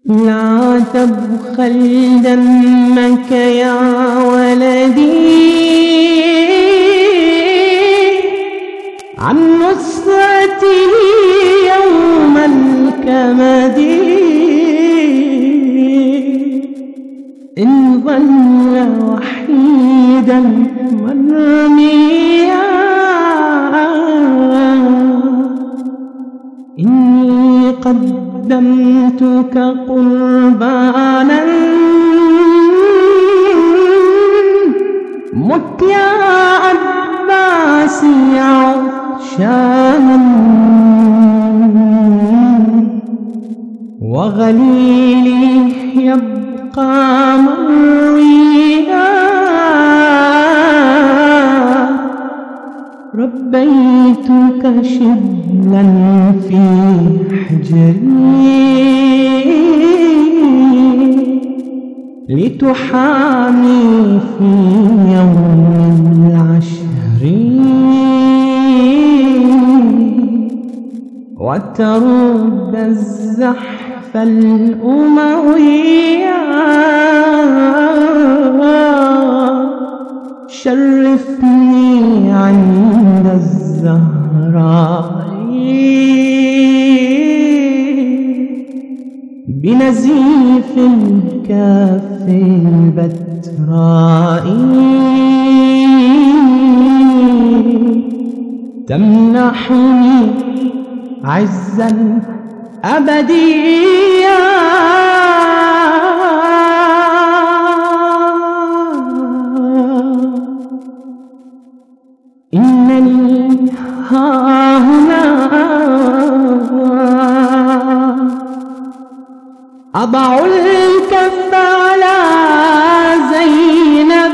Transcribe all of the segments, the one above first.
لا تبخل دمك يا ولدي عن نصرته يوم الكمد، إن ظل وحيدا مرميا إني قدمتك قربانا مت يا عباس عطشانا، وغليلي يبقى مريا ربيتك شبلا في حجري لتحامي في يوم العشر وترد الزحف الأموي. شرفني عند الزهراء بنزيف الكاف البتراء، تمنحني عزا أبديا إنني هاهنا أضع الكف على زينب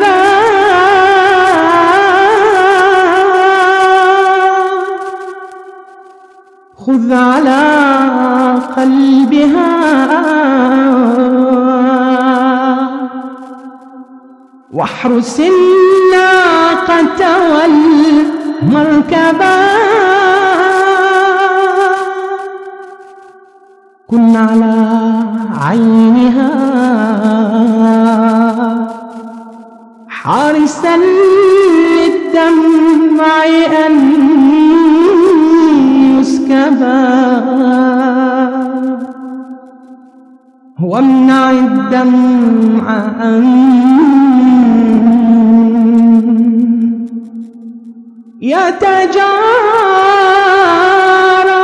خذ على قلبها واحرس الناقة والمركبة، كن على عينها حارسا للدمع أن يسكبا، وامنع الدمع أن يتجارى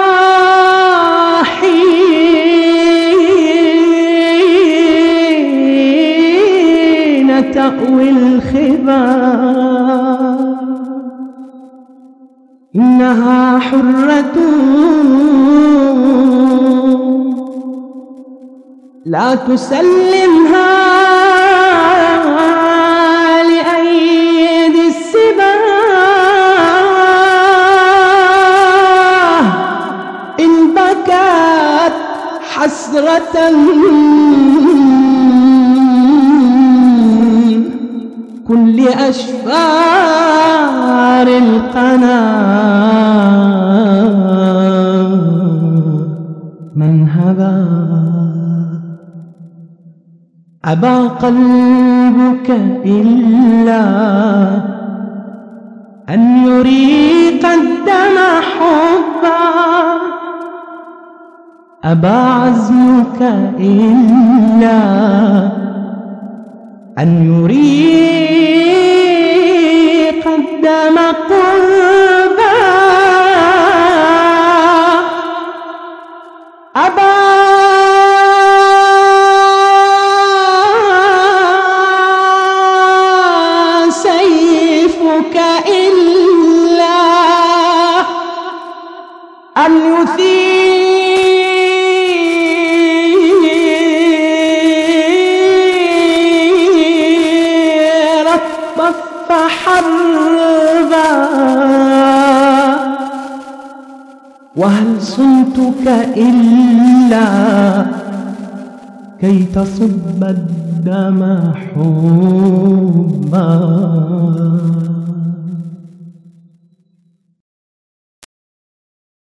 حين تأوي الخبا، إنها حرة لا تسلمها لأيدي السبا، إن بكت حسرة كل أشفار القنا من هبا، أبى قلبك إلا أن يريق الدم حبا، أبى عزمك إلا أن يريق الدم قربا، أبى سيفك إلا أن يثير الطف حربا، وهل صنتك إلا كي تصب الدم حبا.